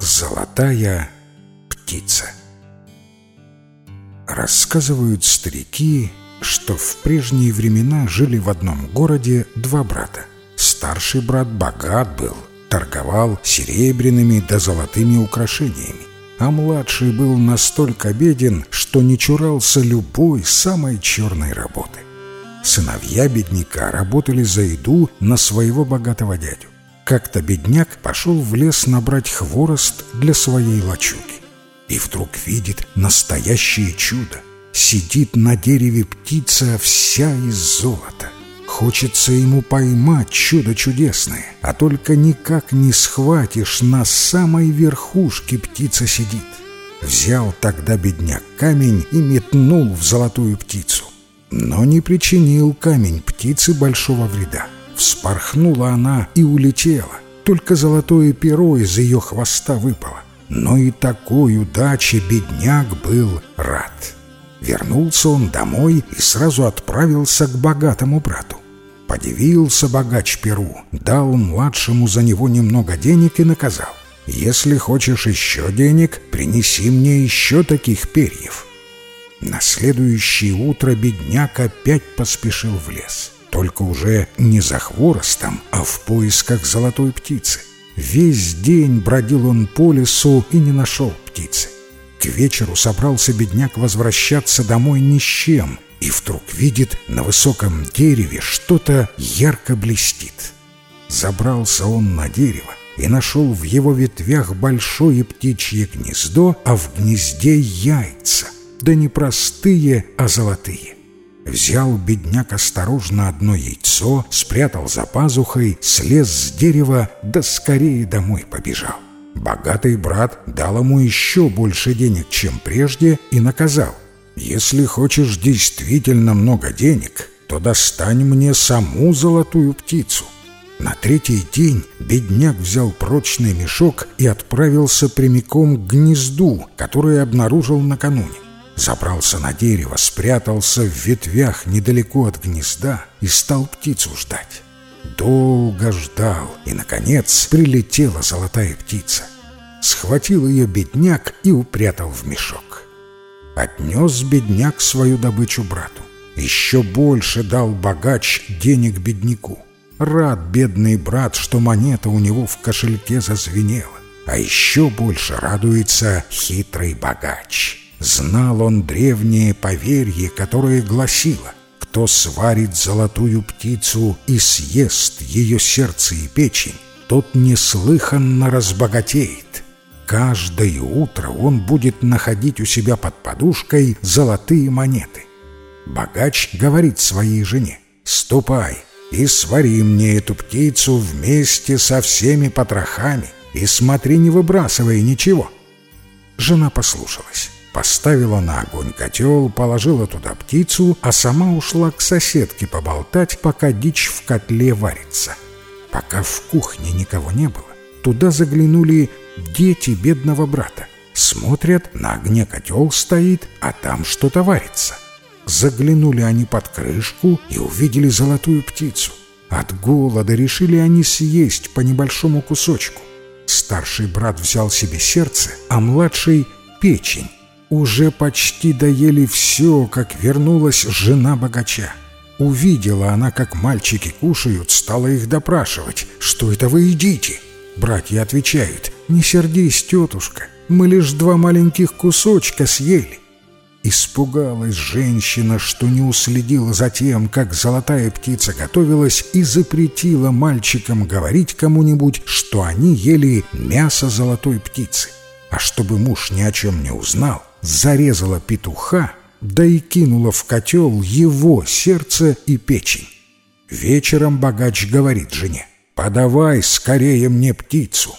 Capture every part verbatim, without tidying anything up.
Золотая птица. Рассказывают старики, что в прежние времена жили в одном городе два брата. Старший брат богат был, торговал серебряными да золотыми украшениями, а младший был настолько беден, что не чурался любой самой черной работы. Сыновья бедняка работали за еду на своего богатого дядю. Как-то бедняк пошел в лес набрать хворост для своей лачуги. И вдруг видит настоящее чудо. Сидит на дереве птица вся из золота. Хочется ему поймать чудо чудесное, а только никак не схватишь, на самой верхушке птица сидит. Взял тогда бедняк камень и метнул в золотую птицу. Но не причинил камень птице большого вреда. Вспорхнула она и улетела, только золотое перо из ее хвоста выпало. Но и такой удаче бедняк был рад. Вернулся он домой и сразу отправился к богатому брату. Подивился богач перу, дал младшему за него немного денег и наказал: «Если хочешь еще денег, принеси мне еще таких перьев». На следующее утро бедняк опять поспешил в лес. Только уже не за хворостом, а в поисках золотой птицы. Весь день бродил он по лесу и не нашел птицы. К вечеру собрался бедняк возвращаться домой ни с чем, и вдруг видит, на высоком дереве что-то ярко блестит. Забрался он на дерево и нашел в его ветвях большое птичье гнездо, а в гнезде яйца, да не простые, а золотые. Взял бедняк осторожно одно яйцо, спрятал за пазухой, слез с дерева, да скорее домой побежал. Богатый брат дал ему еще больше денег, чем прежде, и наказал: «Если хочешь действительно много денег, то достань мне саму золотую птицу». На третий день бедняк взял прочный мешок и отправился прямиком к гнезду, которое обнаружил накануне. Забрался на дерево, спрятался в ветвях недалеко от гнезда и стал птицу ждать. Долго ждал, и, наконец, прилетела золотая птица. Схватил ее бедняк и упрятал в мешок. Отнес бедняк свою добычу брату. Еще больше дал богач денег бедняку. Рад бедный брат, что монета у него в кошельке зазвенела. А еще больше радуется хитрый богач. Знал он древнее поверье, которое гласило: кто сварит золотую птицу и съест ее сердце и печень, тот неслыханно разбогатеет. Каждое утро он будет находить у себя под подушкой золотые монеты. Богач говорит своей жене: «Ступай и свари мне эту птицу вместе со всеми потрохами, и смотри, не выбрасывай ничего». Жена послушалась. Поставила на огонь котел, положила туда птицу, а сама ушла к соседке поболтать, пока дичь в котле варится. Пока в кухне никого не было, туда заглянули дети бедного брата. Смотрят, на огне котел стоит, а там что-то варится. Заглянули они под крышку и увидели золотую птицу. От голода решили они съесть по небольшому кусочку. Старший брат взял себе сердце, а младший — печень. Уже почти доели все, как вернулась жена богача. Увидела она, как мальчики кушают, стала их допрашивать: «Что это вы едите?» Братья отвечают: «Не сердись, тетушка, мы лишь два маленьких кусочка съели». Испугалась женщина, что не уследила за тем, как золотая птица готовилась, и запретила мальчикам говорить кому-нибудь, что они ели мясо золотой птицы. А чтобы муж ни о чем не узнал, зарезала петуха, да и кинула в котел его сердце и печень. Вечером богач говорит жене: «Подавай скорее мне птицу».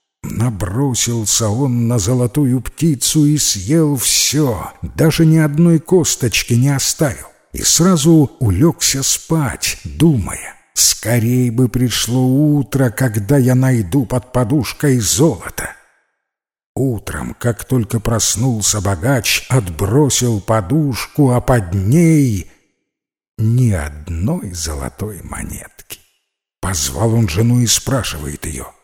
Набросился он на золотую птицу и съел все, даже ни одной косточки не оставил, и сразу улегся спать, думая: «Скорей бы пришло утро, когда я найду под подушкой золото». Утром, как только проснулся богач, отбросил подушку, а под ней ни одной золотой монетки. Позвал он жену и спрашивает ее: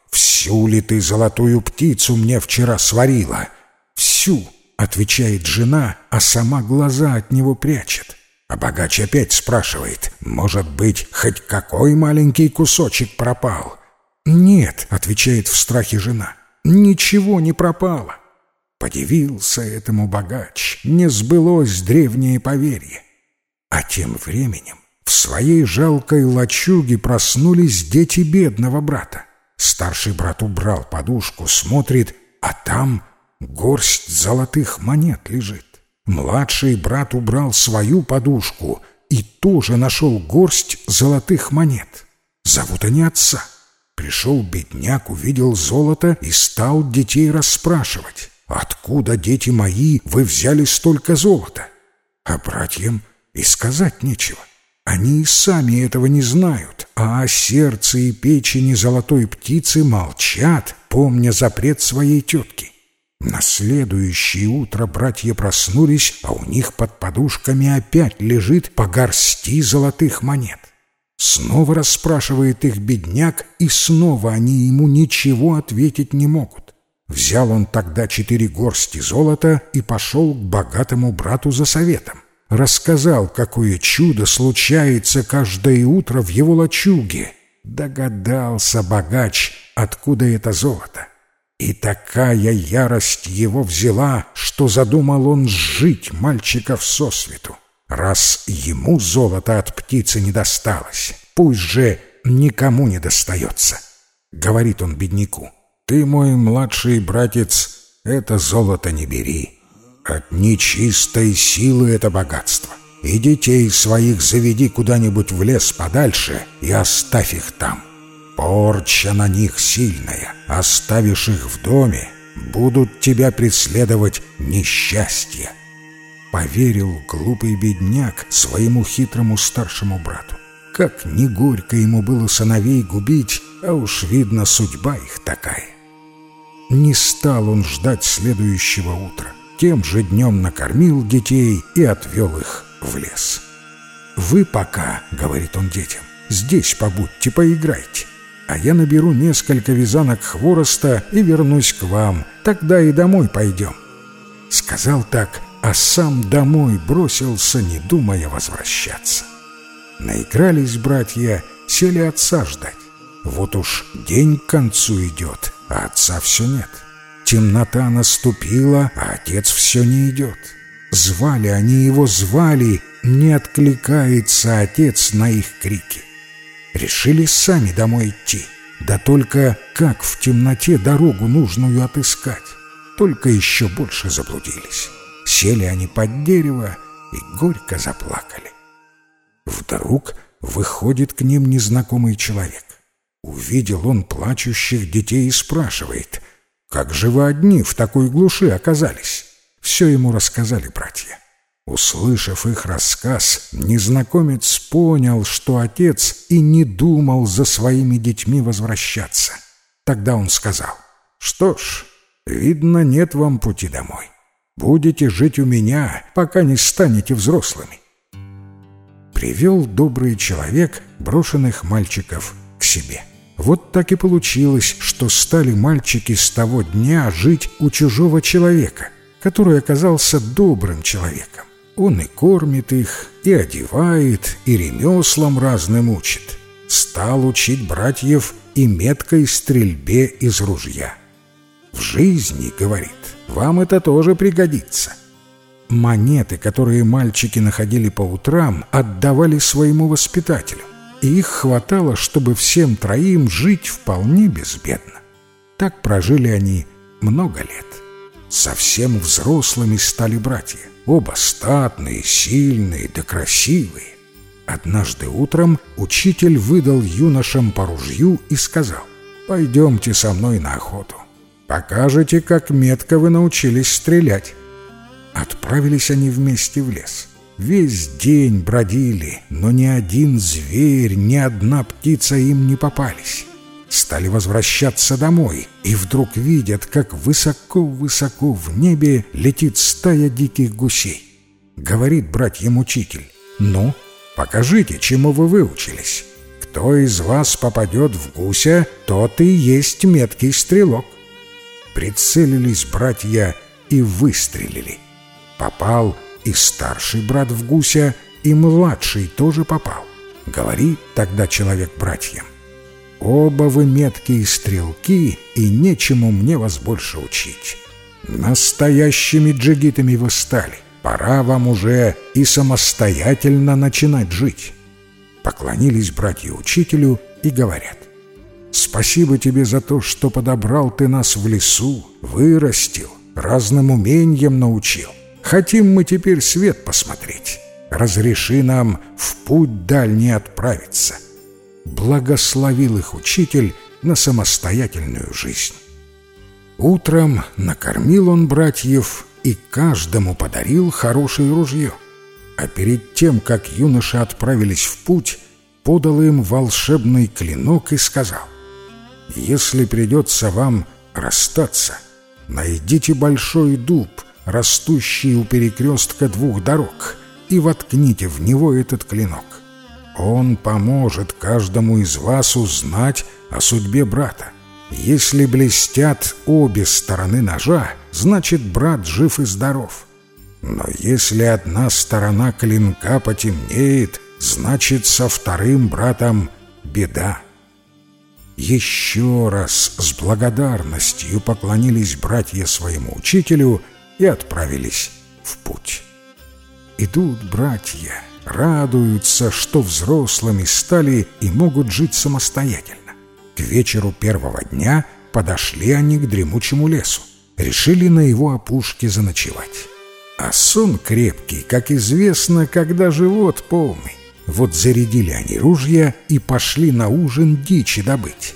«Всю ли ты золотую птицу мне вчера сварила?» «Всю», — отвечает жена, а сама глаза от него прячет. А богач опять спрашивает: «Может быть, хоть какой маленький кусочек пропал?» «Нет», — отвечает в страхе жена, — «ничего не пропало». Подивился этому богач, не сбылось древнее поверье. А тем временем в своей жалкой лачуге проснулись дети бедного брата. Старший брат убрал подушку, смотрит, а там горсть золотых монет лежит. Младший брат убрал свою подушку и тоже нашел горсть золотых монет. Зовут они отца. Пришел бедняк, увидел золото и стал детей расспрашивать: «Откуда, дети мои, вы взяли столько золота?» А братьям и сказать нечего. Они и сами этого не знают, а о сердце и печени золотой птицы молчат, помня запрет своей тетки. На следующее утро братья проснулись, а у них под подушками опять лежит по горсти золотых монет. Снова расспрашивает их бедняк, и снова они ему ничего ответить не могут. Взял он тогда четыре горсти золота и пошел к богатому брату за советом. Рассказал, какое чудо случается каждое утро в его лачуге. Догадался богач, откуда это золото. И такая ярость его взяла, что задумал он сжить мальчиков сосвету. Раз ему золото от птицы не досталось, пусть же никому не достается. Говорит он бедняку: «Ты, мой младший братец, это золото не бери. От нечистой силы это богатство. И детей своих заведи куда-нибудь в лес подальше и оставь их там. Порча на них сильная. Оставишь их в доме, будут тебя преследовать несчастья». Поверил глупый бедняк своему хитрому старшему брату. Как ни горько ему было сыновей губить, а уж видно, судьба их такая. Не стал он ждать следующего утра. Тем же днем накормил детей и отвел их в лес. «Вы пока, — говорит он детям, — здесь побудьте, поиграйте, а я наберу несколько вязанок хвороста и вернусь к вам, тогда и домой пойдем». Сказал так, а сам домой бросился, не думая возвращаться. Наигрались братья, сели отца ждать. Вот уж день к концу идет, а отца все нет. Темнота наступила, а отец все не идет. Звали они его, звали, не откликается отец на их крики. Решили сами домой идти, да только как в темноте дорогу нужную отыскать? Только еще больше заблудились. Сели они под дерево и горько заплакали. Вдруг выходит к ним незнакомый человек. Увидел он плачущих детей и спрашивает: «Как же вы одни в такой глуши оказались?» Все ему рассказали братья. Услышав их рассказ, незнакомец понял, что отец и не думал за своими детьми возвращаться. Тогда он сказал: «Что ж, видно, нет вам пути домой. Будете жить у меня, пока не станете взрослыми». Привел добрый человек брошенных мальчиков к себе. Вот так и получилось, что стали мальчики с того дня жить у чужого человека, который оказался добрым человеком. Он и кормит их, и одевает, и ремеслам разным учит. Стал учить братьев и меткой стрельбе из ружья. «В жизни, — говорит, — вам это тоже пригодится». Монеты, которые мальчики находили по утрам, отдавали своему воспитателю. И их хватало, чтобы всем троим жить вполне безбедно. Так прожили они много лет. Совсем взрослыми стали братья. Оба статные, сильные да красивые. Однажды утром учитель выдал юношам по ружью и сказал: «Пойдемте со мной на охоту. Покажете, как метко вы научились стрелять». Отправились они вместе в лес. Весь день бродили, но ни один зверь, ни одна птица им не попались. Стали возвращаться домой, и вдруг видят, как высоко-высоко в небе летит стая диких гусей. Говорит братьям учитель: «Ну, покажите, чему вы выучились». Кто из вас попадет в гуся, тот и есть меткий стрелок. Прицелились братья и выстрелили. Попал и старший брат в гуся, и младший тоже попал. Говорит тогда человек братьям: «Оба вы меткие стрелки, и нечему мне вас больше учить. Настоящими джигитами вы стали. Пора вам уже и самостоятельно начинать жить». Поклонились братья учителю и говорят: «Спасибо тебе за то, что подобрал ты нас в лесу, вырастил, разным умениям научил. Хотим мы теперь свет посмотреть. Разреши нам в путь дальний отправиться». Благословил их учитель на самостоятельную жизнь. Утром накормил он братьев и каждому подарил хорошее ружье. А перед тем, как юноши отправились в путь, подал им волшебный клинок и сказал: «Если придется вам расстаться, найдите большой дуб, растущий у перекрестка двух дорог, и воткните в него этот клинок. Он поможет каждому из вас узнать о судьбе брата. Если блестят обе стороны ножа, значит, брат жив и здоров. Но если одна сторона клинка потемнеет, значит, со вторым братом беда». Еще раз с благодарностью поклонились братья своему учителю и отправились в путь. Идут братья, радуются, что взрослыми стали и могут жить самостоятельно. К вечеру первого дня подошли они к дремучему лесу, решили на его опушке заночевать. А сон крепкий, как известно, когда живот полный. Вот зарядили они ружья и пошли на ужин дичи добыть.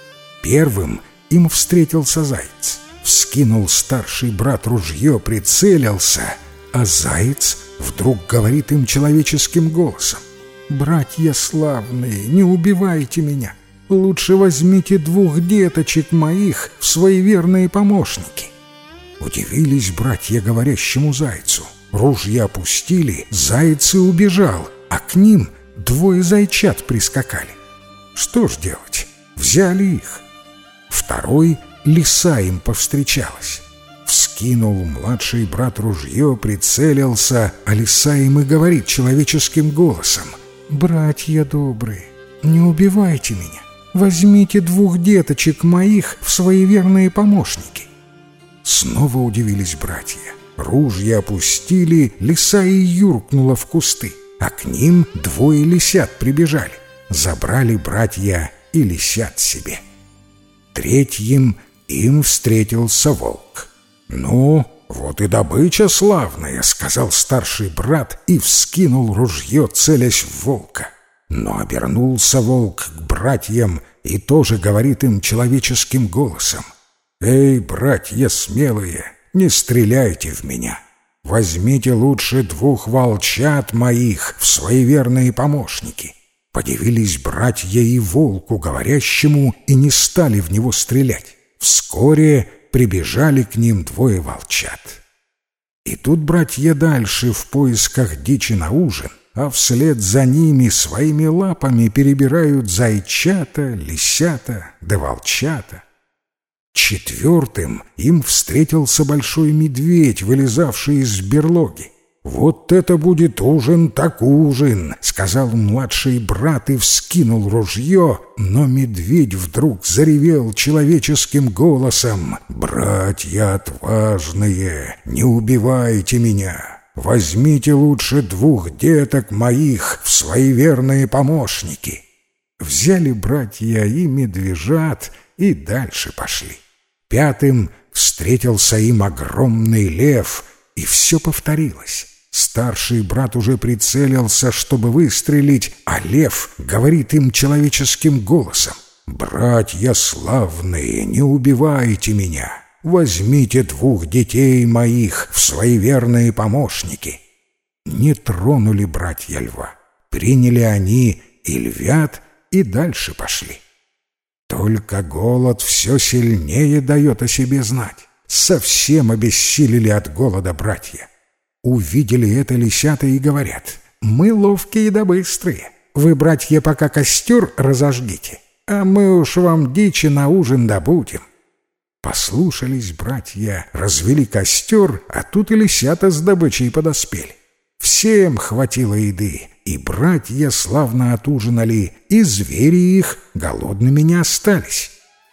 Первым им встретился заяц. Вскинул старший брат ружье, прицелился, а заяц вдруг говорит им человеческим голосом: «Братья славные, не убивайте меня. Лучше возьмите двух деточек моих в свои верные помощники». Удивились братья говорящему зайцу. Ружья опустили, заяц и убежал, а к ним двое зайчат прискакали. Что ж делать? Взяли их. Второй лиса им повстречалась. Вскинул младший брат ружье, прицелился, а лиса им и говорит человеческим голосом: «Братья добрые, не убивайте меня. Возьмите двух деточек моих в свои верные помощники». Снова удивились братья. Ружья опустили, лиса и юркнула в кусты, а к ним двое лисят прибежали. Забрали братья и лисят себе. Третьим им встретился волк. «Ну, вот и добыча славная», — сказал старший брат и вскинул ружье, целясь в волка. Но обернулся волк к братьям и тоже говорит им человеческим голосом: «Эй, братья смелые, не стреляйте в меня. Возьмите лучше двух волчат моих в свои верные помощники». Подивились братья и волку говорящему и не стали в него стрелять. Вскоре прибежали к ним двое волчат. Идут братья дальше в поисках дичи на ужин, а вслед за ними своими лапами перебирают зайчата, лисята да волчата. Четвертым им встретился большой медведь, вылезавший из берлоги. «Вот это будет ужин так ужин!» — сказал младший брат и вскинул ружье, но медведь вдруг заревел человеческим голосом: «Братья отважные, не убивайте меня! Возьмите лучше двух деток моих в свои верные помощники». Взяли братья и медвежат и дальше пошли. Пятым встретился им огромный лев, и все повторилось. Старший брат уже прицелился, чтобы выстрелить, а лев говорит им человеческим голосом: «Братья славные, не убивайте меня! Возьмите двух детей моих в свои верные помощники». Не тронули братья льва. Приняли они и львят, и дальше пошли. Только голод все сильнее дает о себе знать. Совсем обессилели от голода братья. Увидели это лисята и говорят: «Мы ловкие да быстрые. Вы, братья, пока костер разожгите, а мы уж вам дичи на ужин добудем». Послушались братья, развели костер, а тут и лисята с добычей подоспели. Всем хватило еды, и братья славно отужинали, и звери их голодными не остались.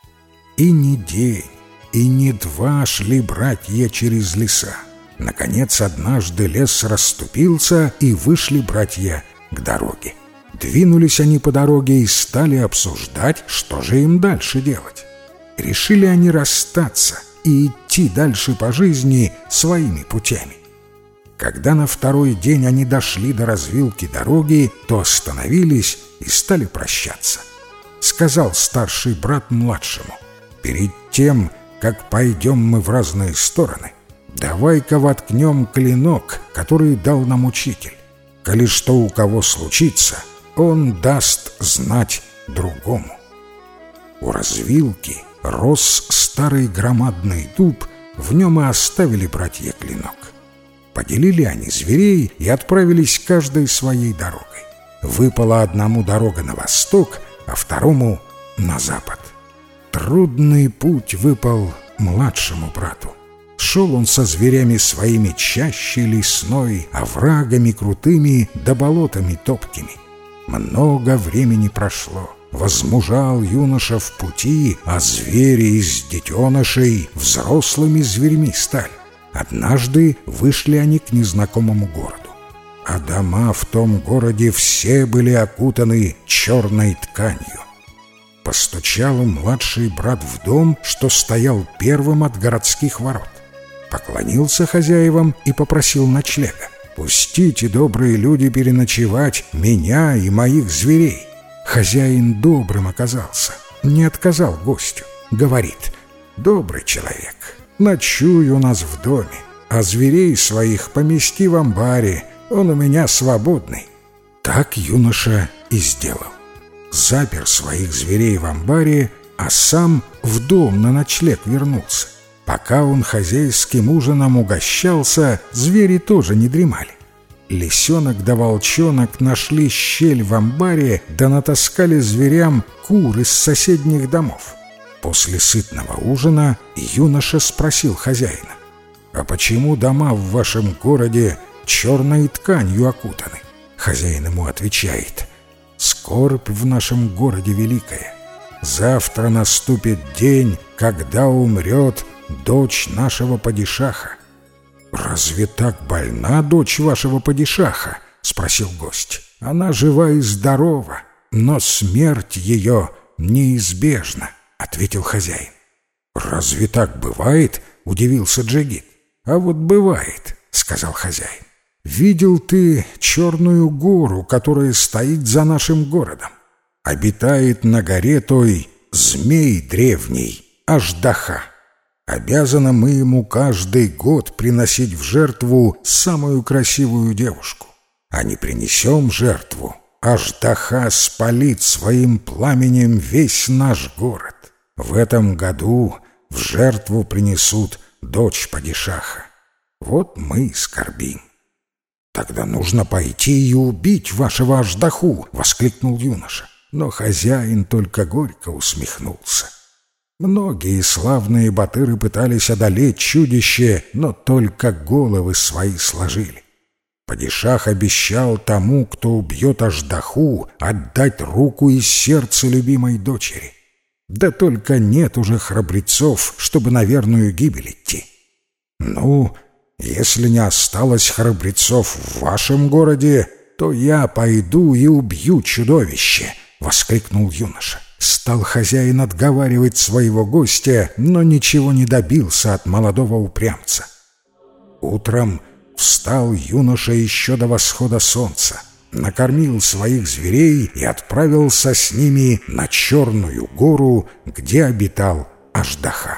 И не день, и не два шли братья через леса. Наконец, однажды лес расступился, и вышли братья к дороге. Двинулись они по дороге и стали обсуждать, что же им дальше делать. Решили они расстаться и идти дальше по жизни своими путями. Когда на второй день они дошли до развилки дороги, то остановились и стали прощаться. Сказал старший брат младшему: «Перед тем, как пойдем мы в разные стороны, давай-ка воткнем клинок, который дал нам учитель. Коли что у кого случится, он даст знать другому». У развилки рос старый громадный дуб, в нем и оставили братья клинок. Поделили они зверей и отправились каждой своей дорогой. Выпала одному дорога на восток, а второму — на запад. Трудный путь выпал младшему брату. Шел он со зверями своими чаще лесной, оврагами крутыми да болотами топкими. Много времени прошло. Возмужал юноша в пути, а звери из детенышей взрослыми зверьми стали. Однажды вышли они к незнакомому городу, а дома в том городе все были окутаны черной тканью. Постучал младший брат в дом, что стоял первым от городских ворот. Поклонился хозяевам и попросил ночлега. «Пустите, добрые люди, переночевать меня и моих зверей». Хозяин добрым оказался, не отказал гостю. Говорит: «Добрый человек, ночуй у нас в доме, а зверей своих помести в амбаре, он у меня свободный». Так юноша и сделал. Запер своих зверей в амбаре, а сам в дом на ночлег вернулся. Пока он хозяйским ужином угощался, звери тоже не дремали. Лисенок да волчонок нашли щель в амбаре, да натаскали зверям кур из соседних домов. После сытного ужина юноша спросил хозяина: «А почему дома в вашем городе черной тканью окутаны?» Хозяин ему отвечает: «Скорбь в нашем городе великая. Завтра наступит день, когда умрет дочь нашего падишаха». «Разве так больна дочь вашего падишаха?» — спросил гость. «Она жива и здорова, но смерть ее неизбежна», — ответил хозяин. «Разве так бывает?» — удивился Джигит. «А вот бывает», — сказал хозяин. «Видел ты черную гору, которая стоит за нашим городом? Обитает на горе той змей древний, Аждаха. Обязаны мы ему каждый год приносить в жертву самую красивую девушку. А не принесем жертву, Аждаха спалит своим пламенем весь наш город. В этом году в жертву принесут дочь падишаха. Вот мы и скорбим». «Тогда нужно пойти и убить вашего Аждаху!» — воскликнул юноша. Но хозяин только горько усмехнулся. Многие славные батыры пытались одолеть чудище, но только головы свои сложили. Падишах обещал тому, кто убьет Аждаху, отдать руку и сердце любимой дочери. Да только нет уже храбрецов, чтобы на верную гибель идти. «Ну, если не осталось храбрецов в вашем городе, то я пойду и убью чудовище!» — воскликнул юноша. Стал хозяин отговаривать своего гостя, но ничего не добился от молодого упрямца. Утром встал юноша еще до восхода солнца, накормил своих зверей и отправился с ними на Черную гору, где обитал Аждаха.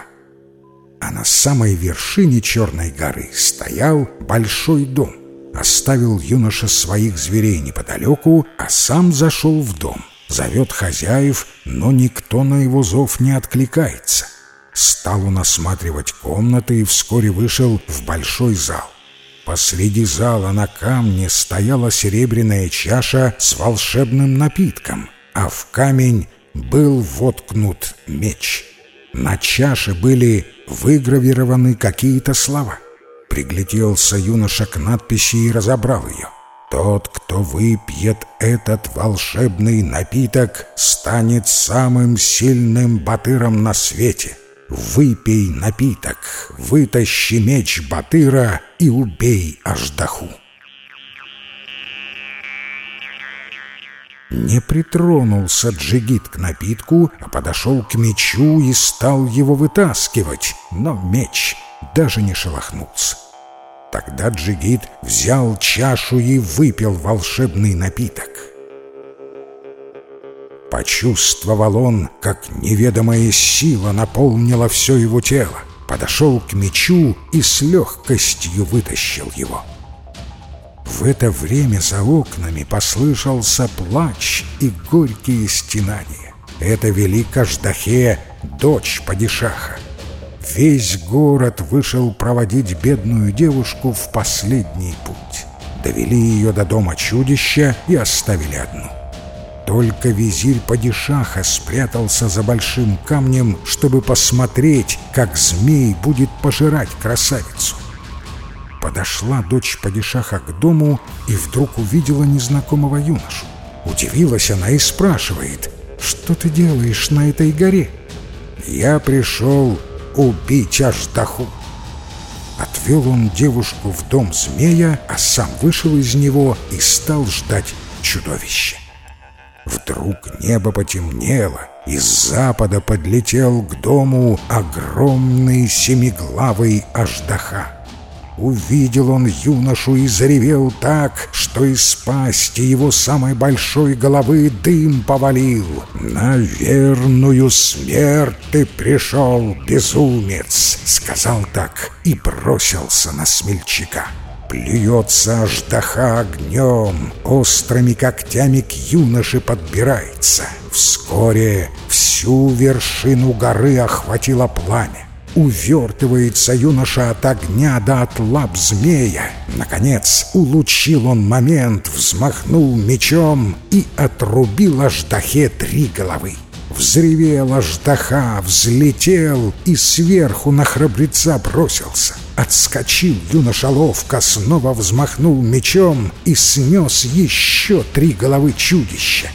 А на самой вершине Черной горы стоял большой дом. Оставил юноша своих зверей неподалеку, а сам зашел в дом. Зовет хозяев, но никто на его зов не откликается. Стал он осматривать комнаты и вскоре вышел в большой зал. Посреди зала на камне стояла серебряная чаша с волшебным напитком, а в камень был воткнут меч. На чаше были выгравированы какие-то слова. Пригляделся юноша к надписи и разобрал ее. «Тот, кто выпьет этот волшебный напиток, станет самым сильным батыром на свете. Выпей напиток, вытащи меч батыра и убей аждаху». Не притронулся Джигит к напитку, а подошел к мечу и стал его вытаскивать, но меч даже не шелохнулся. Тогда Джигит взял чашу и выпил волшебный напиток. Почувствовал он, как неведомая сила наполнила все его тело, подошел к мечу и с легкостью вытащил его. В это время за окнами послышался плач и горькие стенания. Это вели к аждахе дочь падишаха. Весь город вышел проводить бедную девушку в последний путь. Довели ее до дома чудища и оставили одну. Только визирь падишаха спрятался за большим камнем, чтобы посмотреть, как змей будет пожирать красавицу. Подошла дочь падишаха к дому и вдруг увидела незнакомого юношу. Удивилась она и спрашивает: «Что ты делаешь на этой горе?» «Я пришел убить аждаху». Отвел он девушку в дом змея, а сам вышел из него и стал ждать чудовища. Вдруг небо потемнело, и с запада подлетел к дому огромный семиглавый аждаха. Увидел он юношу и заревел так, что из пасти его самой большой головы дым повалил. «На верную смерть ты пришел, безумец!» — сказал так и бросился на смельчака. Плюется аждаха огнем, острыми когтями к юноше подбирается. Вскоре всю вершину горы охватило пламя. Увертывается юноша от огня да от лап змея. Наконец улучил он момент, взмахнул мечом и отрубил аждахе три головы. Взревел аждаха, взлетел и сверху на храбреца бросился. Отскочил юноша ловко, снова взмахнул мечом и снес еще три головы чудища.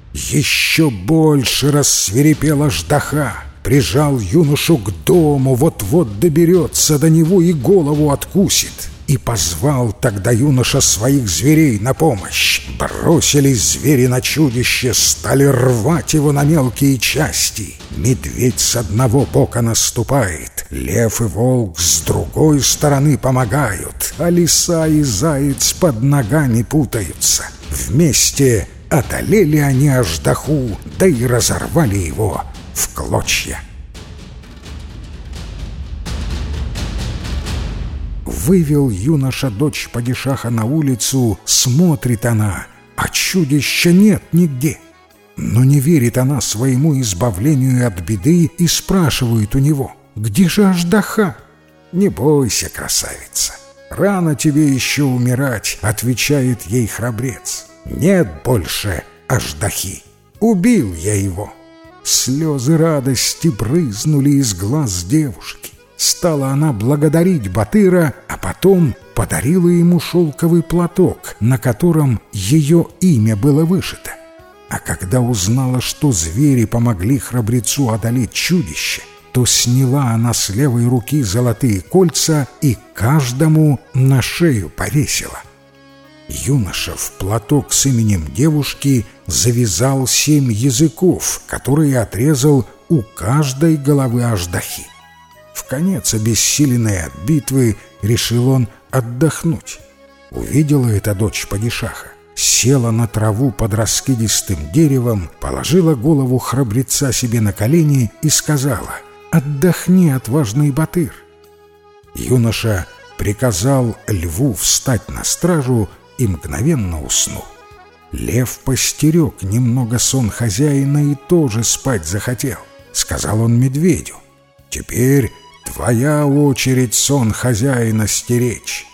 Еще больше рассвирепел аждаха. Прижал юношу к дому, вот-вот доберется до него и голову откусит. И позвал тогда юноша своих зверей на помощь. Бросились звери на чудище, стали рвать его на мелкие части. Медведь с одного бока наступает, лев и волк с другой стороны помогают, а лиса и заяц под ногами путаются. Вместе одолели они аждаху, да и разорвали его в клочья. Вывел юноша дочь падишаха на улицу, смотрит она, а чудища нет нигде. Но не верит она своему избавлению от беды и спрашивает у него: «Где же аждаха?» «Не бойся, красавица, рано тебе еще умирать», — отвечает ей храбрец. «Нет больше аждахи, убил я его». Слезы радости брызнули из глаз девушки. Стала она благодарить батыра, а потом подарила ему шелковый платок, на котором ее имя было вышито. А когда узнала, что звери помогли храбрецу одолеть чудище, то сняла она с левой руки золотые кольца и каждому на шею повесила. Юноша в платок с именем девушки завязал семь языков, которые отрезал у каждой головы аждахи. Вконец обессиленный от битвы, решил он отдохнуть. Увидела это дочь падишаха, села на траву под раскидистым деревом, положила голову храбреца себе на колени и сказала: «Отдохни, отважный батыр». Юноша приказал льву встать на стражу и мгновенно уснул. Лев постерег немного сон хозяина и тоже спать захотел. Сказал он медведю: «Теперь твоя очередь сон хозяина стеречь».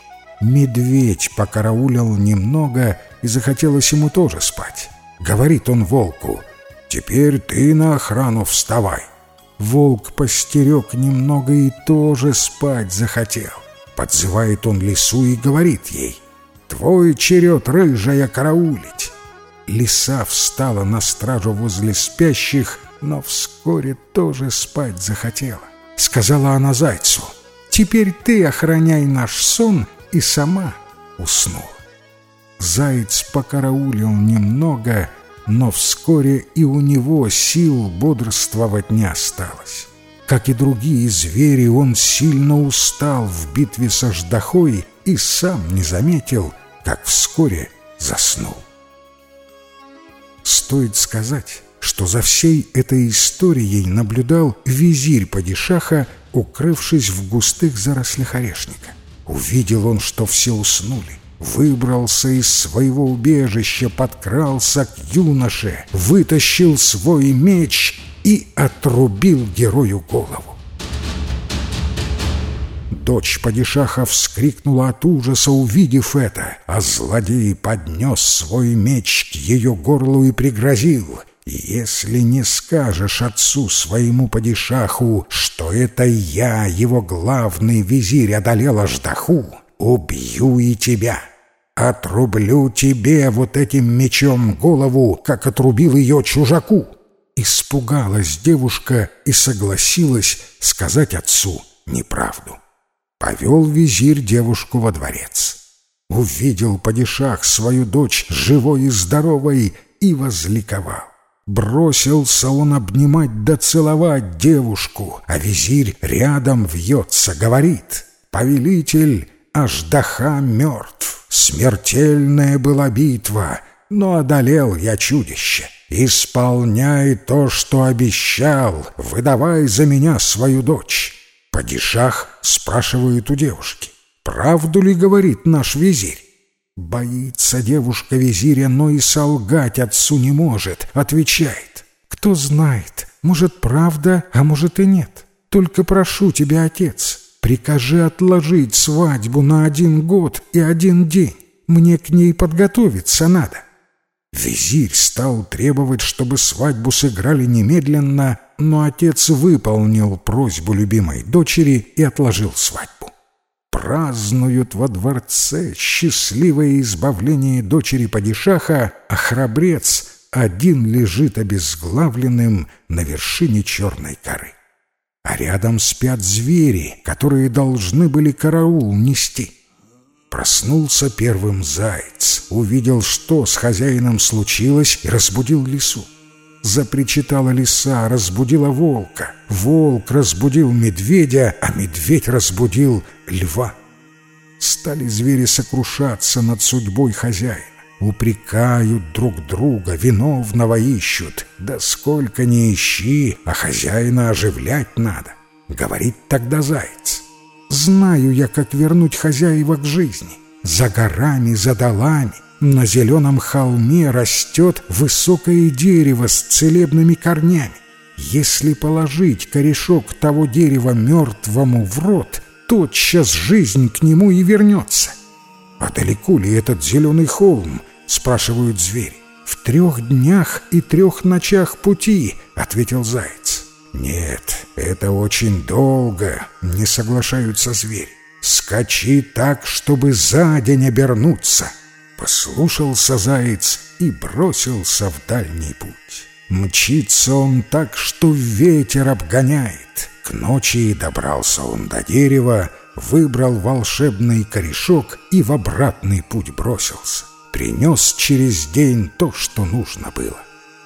Медведь покараулил немного, и захотелось ему тоже спать. Говорит он волку: «Теперь ты на охрану вставай». Волк постерег немного и тоже спать захотел. Подзывает он лису и говорит ей: «Твой черед, рыжая, караулить». Лиса встала на стражу возле спящих, но вскоре тоже спать захотела. Сказала она зайцу: «Теперь ты охраняй наш сон», и сама уснула. Заяц покараулил немного, но вскоре и у него сил бодрствовать не осталось. Как и другие звери, он сильно устал в битве со аждахой и сам не заметил, как вскоре заснул. Стоит сказать, что за всей этой историей наблюдал визирь падишаха, укрывшись в густых зарослях орешника. Увидел он, что все уснули, выбрался из своего убежища, подкрался к юноше, вытащил свой меч и отрубил герою голову. Дочь падишаха вскрикнула от ужаса, увидев это, а злодей поднес свой меч к ее горлу и пригрозил: «Если не скажешь отцу своему падишаху, что это я, его главный визирь, одолел аждаху, убью и тебя. Отрублю тебе вот этим мечом голову, как отрубил ее чужаку». Испугалась девушка и согласилась сказать отцу неправду. Повел визирь девушку во дворец. Увидел падишах свою дочь живой и здоровой и возликовал. Бросился он обнимать да целовать девушку, а визирь рядом вьется, говорит: «Повелитель, аждаха мертв, смертельная была битва, но одолел я чудище. Исполняй то, что обещал, выдавай за меня свою дочь». Падишах спрашивает у девушки: «Правду ли говорит наш визирь?» Боится девушка визиря, но и солгать отцу не может. Отвечает: «Кто знает, может, правда, а может и нет. Только прошу тебя, отец, прикажи отложить свадьбу на один год и один день. Мне к ней подготовиться надо». Визирь стал требовать, чтобы свадьбу сыграли немедленно, но отец выполнил просьбу любимой дочери и отложил свадьбу. Празднуют во дворце счастливое избавление дочери падишаха, а храбрец один лежит обезглавленным на вершине черной горы. А рядом спят звери, которые должны были караул нести. Проснулся первым заяц, увидел, что с хозяином случилось, и разбудил лису. Запричитала лиса, разбудила волка. Волк разбудил медведя, а медведь разбудил льва. Стали звери сокрушаться над судьбой хозяина. Упрекают друг друга, виновного ищут. Да сколько ни ищи, а хозяина оживлять надо. Говорит тогда заяц: «Знаю я, как вернуть хозяева к жизни. За горами, за долами, на зеленом холме растет высокое дерево с целебными корнями. Если положить корешок того дерева мертвому в рот, тотчас жизнь к нему и вернется». «А далеко ли этот зеленый холм?» — спрашивают звери. «В трех днях и трех ночах пути», — ответил заяц. «Нет, это очень долго», — не соглашаются звери. «Скачи так, чтобы за день обернуться». Послушался заяц и бросился в дальний путь. Мчится он так, что ветер обгоняет. К ночи и добрался он до дерева, выбрал волшебный корешок и в обратный путь бросился. Принес через день то, что нужно было.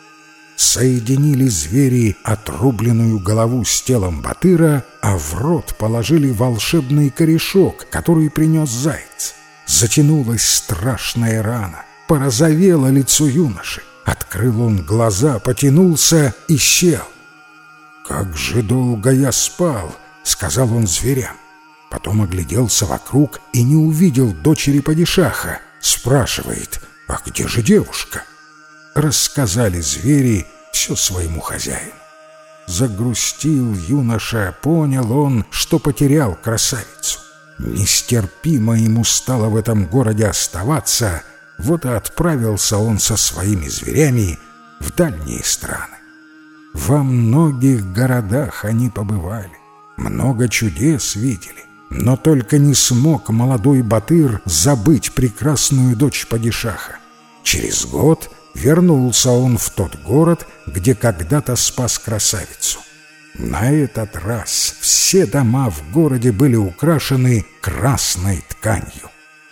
Соединили звери отрубленную голову с телом батыра, а в рот положили волшебный корешок, который принес заяц. Затянулась страшная рана, порозовело лицо юноши. Открыл он глаза, потянулся и сел. «Как же долго я спал!» — сказал он зверям. Потом огляделся вокруг и не увидел дочери падишаха. Спрашивает: «А где же девушка?» Рассказали звери все своему хозяину. Загрустил юноша, понял он, что потерял красавицу. Нестерпимо ему стало в этом городе оставаться, вот и отправился он со своими зверями в дальние страны. Во многих городах они побывали, много чудес видели, но только не смог молодой Батыр забыть прекрасную дочь падишаха. Через год вернулся он в тот город, где когда-то спас красавицу. На этот раз все дома в городе были украшены красной тканью.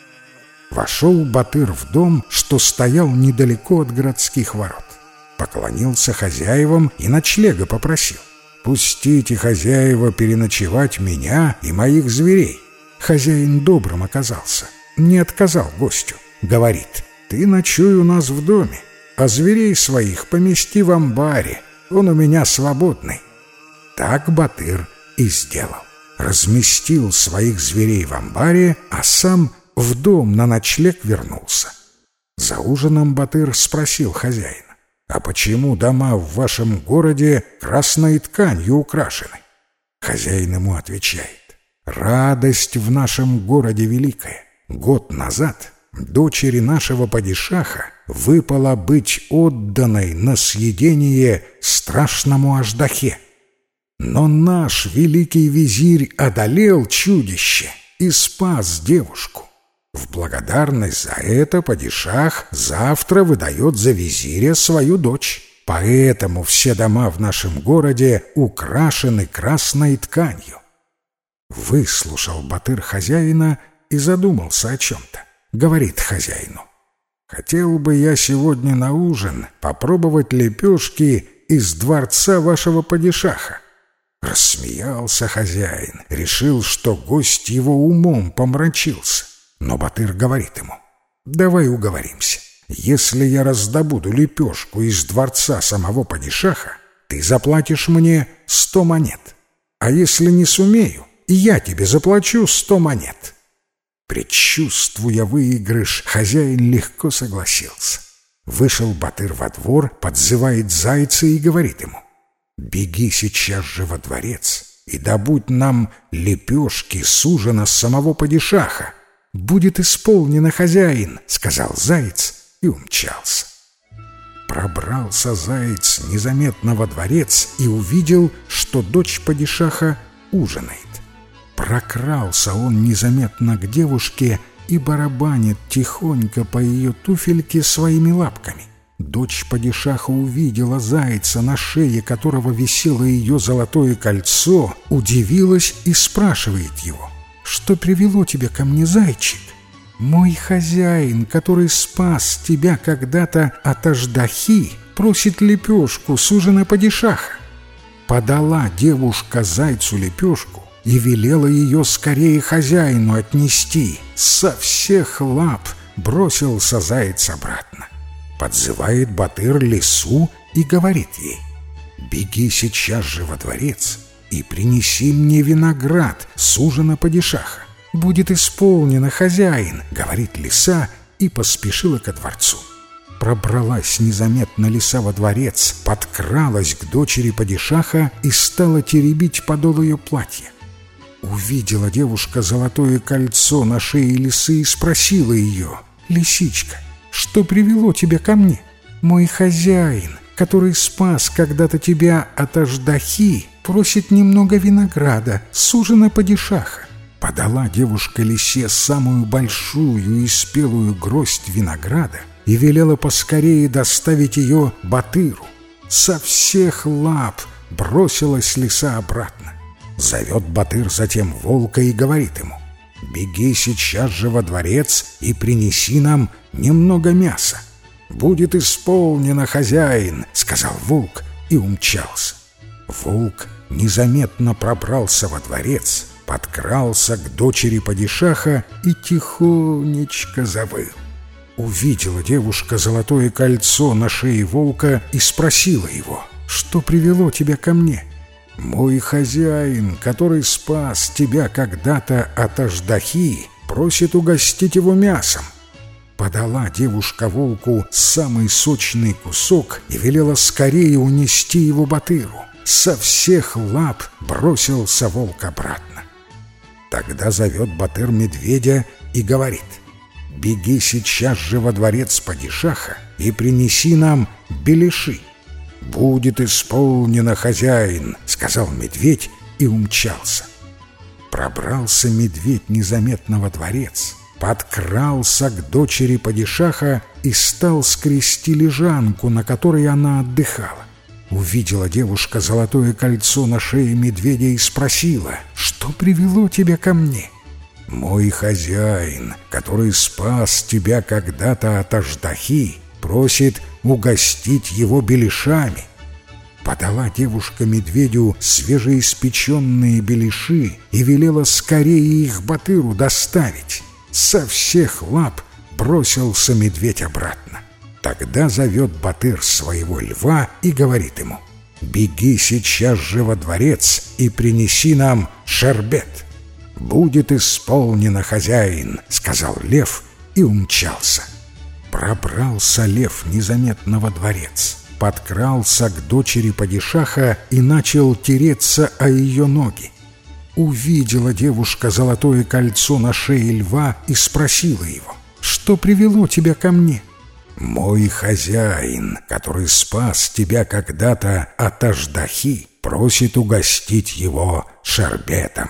Вошел Батыр в дом, что стоял недалеко от городских ворот. Поклонился хозяевам и ночлега попросил. «Пустите, хозяева, переночевать меня и моих зверей». Хозяин добрым оказался, не отказал гостю. Говорит: «Ты ночуй у нас в доме, а зверей своих помести в амбаре, он у меня свободный». Так Батыр и сделал. Разместил своих зверей в амбаре, а сам в дом на ночлег вернулся. За ужином Батыр спросил хозяина: «А почему дома в вашем городе красной тканью украшены?» Хозяин ему отвечает: «Радость в нашем городе великая. Год назад дочери нашего падишаха выпало быть отданной на съедение страшному аждахе. Но наш великий визирь одолел чудище и спас девушку. В благодарность за это падишах завтра выдает за визиря свою дочь. Поэтому все дома в нашем городе украшены красной тканью». Выслушал Батыр хозяина и задумался о чем-то. Говорит хозяину: «Хотел бы я сегодня на ужин попробовать лепешки из дворца вашего падишаха». Рассмеялся хозяин, решил, что гость его умом помрачился. Но Батыр говорит ему: «Давай уговоримся. Если я раздобуду лепешку из дворца самого падишаха, ты заплатишь мне сто монет. А если не сумею, я тебе заплачу сто монет». Предчувствуя выигрыш, хозяин легко согласился. Вышел Батыр во двор, подзывает зайца и говорит ему: «Беги сейчас же во дворец и добудь нам лепешки с ужина самого падишаха». «Будет исполнено, хозяин», — сказал заяц и умчался. Пробрался заяц незаметно во дворец и увидел, что дочь падишаха ужинает. Прокрался он незаметно к девушке и барабанит тихонько по ее туфельке своими лапками. Дочь падишаха увидела зайца, на шее которого висело ее золотое кольцо, удивилась и спрашивает его: «Что привело тебя ко мне, зайчик?» «Мой хозяин, который спас тебя когда-то от аждахи, просит лепешку с ужина падишаха». Подала девушка зайцу лепешку и велела ее скорее хозяину отнести. Со всех лап бросился заяц обратно. Подзывает Батыр лису и говорит ей: «Беги сейчас же во дворец и принеси мне виноград с ужина падишаха». «Будет исполнено, хозяин», — говорит лиса и поспешила ко дворцу. Пробралась незаметно лиса во дворец, подкралась к дочери падишаха и стала теребить подол ее платья. Увидела девушка золотое кольцо на шее лисы и спросила ее: «Лисичка, что привело тебя ко мне?» «Мой хозяин, который спас когда-то тебя от аждахи, просит немного винограда с ужина падишаха». Подала девушка лисе самую большую и спелую гроздь винограда и велела поскорее доставить ее Батыру. Со всех лап бросилась лиса обратно. Зовет Батыр затем волка и говорит ему: «Беги сейчас же во дворец и принеси нам немного мяса». «Будет исполнено, хозяин», — сказал волк и умчался. Волк незаметно пробрался во дворец, подкрался к дочери падишаха и тихонечко завыл. Увидела девушка золотое кольцо на шее волка и спросила его: «Что привело тебя ко мне?» «Мой хозяин, который спас тебя когда-то от аждахи, просит угостить его мясом». Подала девушка волку самый сочный кусок и велела скорее унести его Батыру. Со всех лап бросился волк обратно. Тогда зовет Батыр медведя и говорит: «Беги сейчас же во дворец падишаха и принеси нам беляши». «Будет исполнено, хозяин», — сказал медведь и умчался. Пробрался медведь незаметно во дворец, подкрался к дочери падишаха и стал скрести лежанку, на которой она отдыхала. Увидела девушка золотое кольцо на шее медведя и спросила: «Что привело тебя ко мне?» «Мой хозяин, который спас тебя когда-то от аждахи, просит угостить его беляшами». Подала девушка медведю свежеиспеченные беляши и велела скорее их Батыру доставить. Со всех лап бросился медведь обратно. Тогда зовет Батыр своего льва и говорит ему: «Беги сейчас же во дворец и принеси нам шербет». «Будет исполнено, хозяин», — сказал лев и умчался. Пробрался лев незаметно во дворец, подкрался к дочери падишаха и начал тереться о ее ноги. Увидела девушка золотое кольцо на шее льва и спросила его: «Что привело тебя ко мне?» «Мой хозяин, который спас тебя когда-то от аждахи, просит угостить его шербетом».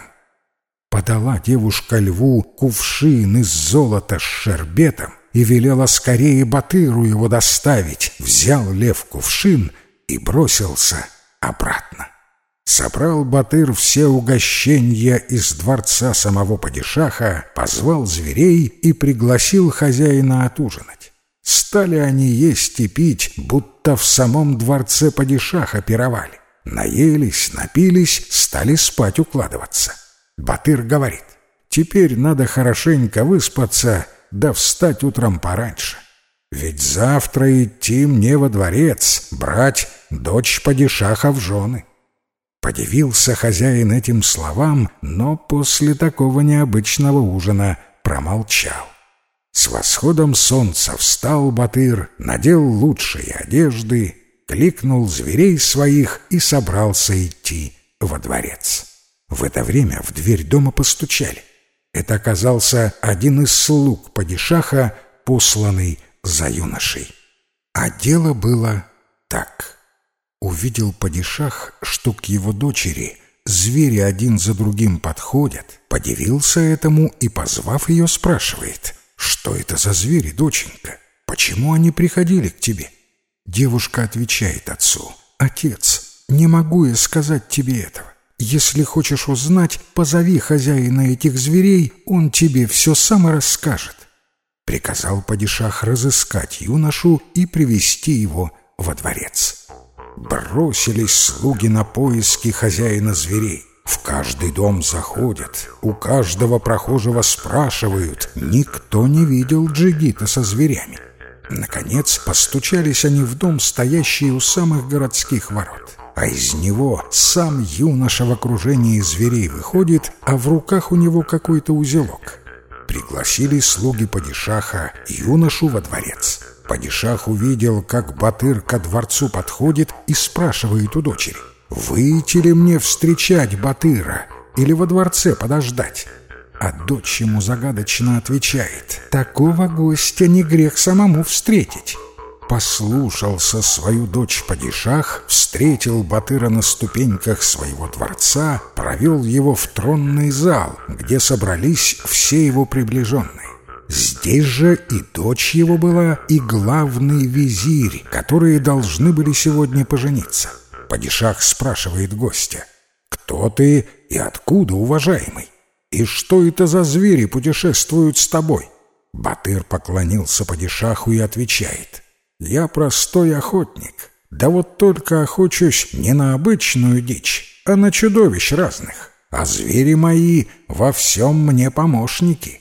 Подала девушка льву кувшин из золота с шербетом и велела скорее Батыру его доставить. Взял лев кувшин и бросился обратно. Собрал Батыр все угощения из дворца самого падишаха, позвал зверей и пригласил хозяина отужинать. Стали они есть и пить, будто в самом дворце падишаха пировали. Наелись, напились, стали спать укладываться. Батыр говорит: «Теперь надо хорошенько выспаться, да встать утром пораньше. Ведь завтра идти мне во дворец, брать дочь падишаха в жены». Подивился хозяин этим словам, но после такого необычного ужина промолчал. С восходом солнца встал Батыр, надел лучшие одежды, кликнул зверей своих и собрался идти во дворец. В это время в дверь дома постучали. Это оказался один из слуг падишаха, посланный за юношей. А дело было так. Увидел падишах, что к его дочери звери один за другим подходят, подивился этому и, позвав ее, спрашивает: «Что это за звери, доченька? Почему они приходили к тебе?» Девушка отвечает отцу: «Отец, не могу я сказать тебе этого. Если хочешь узнать, позови хозяина этих зверей, он тебе все сам и расскажет». Приказал падишах разыскать юношу и привести его во дворец. Бросились слуги на поиски хозяина зверей. В каждый дом заходят, у каждого прохожего спрашивают. Никто не видел джигита со зверями. Наконец постучались они в дом, стоящий у самых городских ворот. А из него сам юноша в окружении зверей выходит, а в руках у него какой-то узелок. Пригласили слуги падишаха юношу во дворец. Падишах увидел, как Батыр ко дворцу подходит и спрашивает у дочери: «Выйти ли мне встречать Батыра или во дворце подождать?» А дочь ему загадочно отвечает: «Такого гостя не грех самому встретить». Послушался свою дочь падишах, встретил Батыра на ступеньках своего дворца, провел его в тронный зал, где собрались все его приближенные. Здесь же и дочь его была, и главный визирь, которые должны были сегодня пожениться. Падишах спрашивает гостя: «Кто ты и откуда, уважаемый? И что это за звери путешествуют с тобой?» Батыр поклонился падишаху и отвечает: «Я простой охотник, да вот только охочусь не на обычную дичь, а на чудовищ разных, а звери мои во всем мне помощники».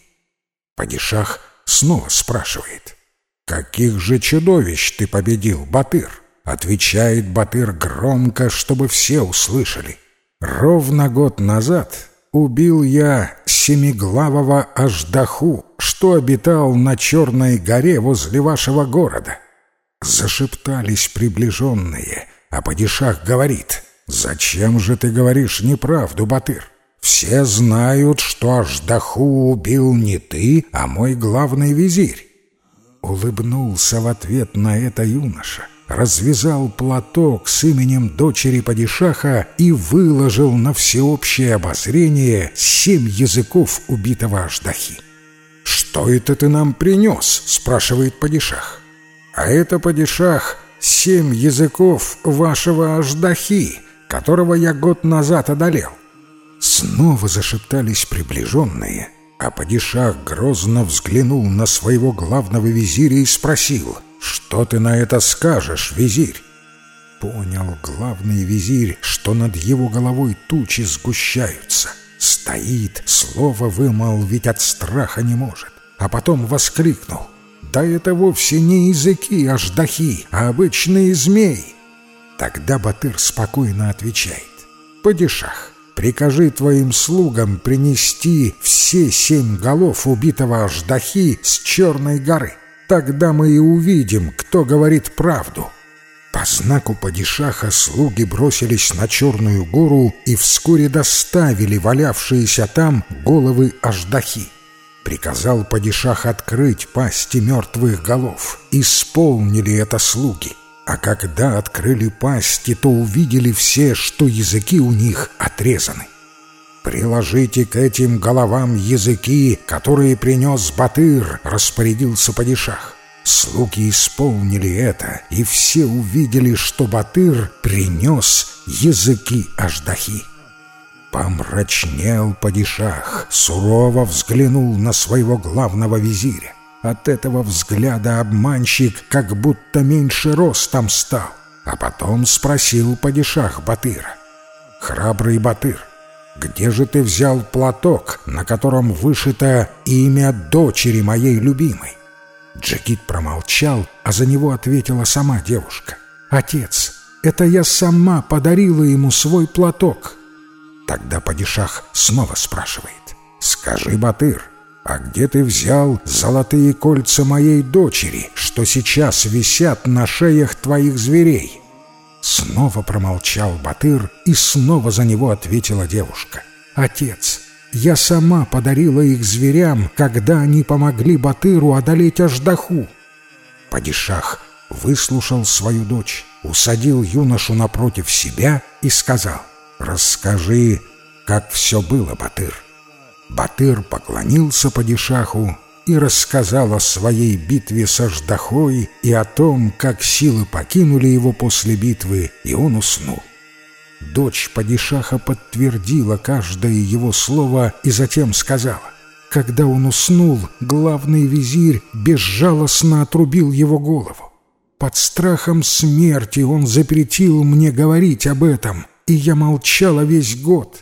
Падишах снова спрашивает: «Каких же чудовищ ты победил, Батыр?» Отвечает Батыр громко, чтобы все услышали: «Ровно год назад убил я семиглавого аждаху, что обитал на Черной горе возле вашего города». Зашептались приближенные, а падишах говорит: «Зачем же ты говоришь неправду, Батыр? Все знают, что Аждаху убил не ты, а мой главный визирь». Улыбнулся в ответ на это юноша, развязал платок с именем дочери падишаха и выложил на всеобщее обозрение семь языков убитого Аждахи. «Что это ты нам принес?» — спрашивает падишах. «А это, падишах, семь языков вашего Аждахи, которого я год назад одолел». Снова зашептались приближенные, а падишах грозно взглянул на своего главного визиря и спросил: «Что ты на это скажешь, визирь?» Понял главный визирь, что над его головой тучи сгущаются. Стоит, слова вымолвить от страха не может, а потом воскликнул: «Да это вовсе не языки Аждахи, а обычные змеи». Тогда Батыр спокойно отвечает: «Падишах, прикажи твоим слугам принести все семь голов убитого Аждахи с Черной горы. Тогда мы и увидим, кто говорит правду». По знаку падишаха слуги бросились на Черную гору и вскоре доставили валявшиеся там головы Аждахи. Приказал падишах открыть пасти мертвых голов. Исполнили это слуги. А когда открыли пасти, то увидели все, что языки у них отрезаны. «Приложите к этим головам языки, которые принес Батыр», — распорядился падишах. Слуги исполнили это, и все увидели, что Батыр принес языки Аждахи. Помрачнел падишах, сурово взглянул на своего главного визиря. От этого взгляда обманщик как будто меньше ростом стал. А потом спросил падишах Батыра: «Храбрый Батыр, где же ты взял платок, на котором вышито имя дочери моей любимой?» Джигит промолчал, а за него ответила сама девушка: «Отец, это я сама подарила ему свой платок». Тогда падишах снова спрашивает: «Скажи, Батыр, а где ты взял золотые кольца моей дочери, что сейчас висят на шеях твоих зверей?» Снова промолчал Батыр, и снова за него ответила девушка: «Отец, я сама подарила их зверям, когда они помогли Батыру одолеть Аждаху». Падишах выслушал свою дочь, усадил юношу напротив себя и сказал: «Расскажи, как все было, Батыр». Батыр поклонился падишаху и рассказал о своей битве с Аждахой и о том, как силы покинули его после битвы, и он уснул. Дочь падишаха подтвердила каждое его слово и затем сказала: «Когда он уснул, главный визирь безжалостно отрубил его голову. Под страхом смерти он запретил мне говорить об этом, и я молчала весь год».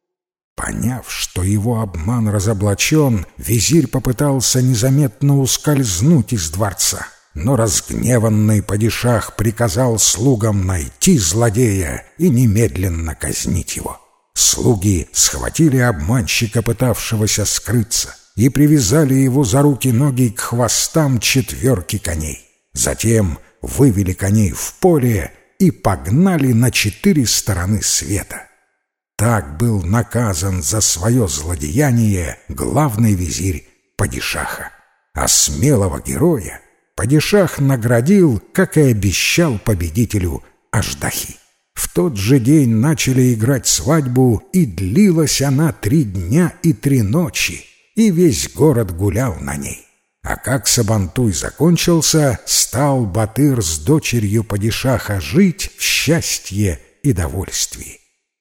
Поняв, что его обман разоблачен, визирь попытался незаметно ускользнуть из дворца. Но разгневанный падишах приказал слугам найти злодея и немедленно казнить его. Слуги схватили обманщика, пытавшегося скрыться, и привязали его за руки-ноги к хвостам четверки коней. Затем вывели коней в поле и погнали на четыре стороны света. Так был наказан за свое злодеяние главный визирь падишаха. А смелого героя падишах наградил, как и обещал победителю Аждахи. В тот же день начали играть свадьбу, и длилась она три дня и три ночи, и весь город гулял на ней. А как сабантуй закончился, стал Батыр с дочерью падишаха жить в счастье и довольствии.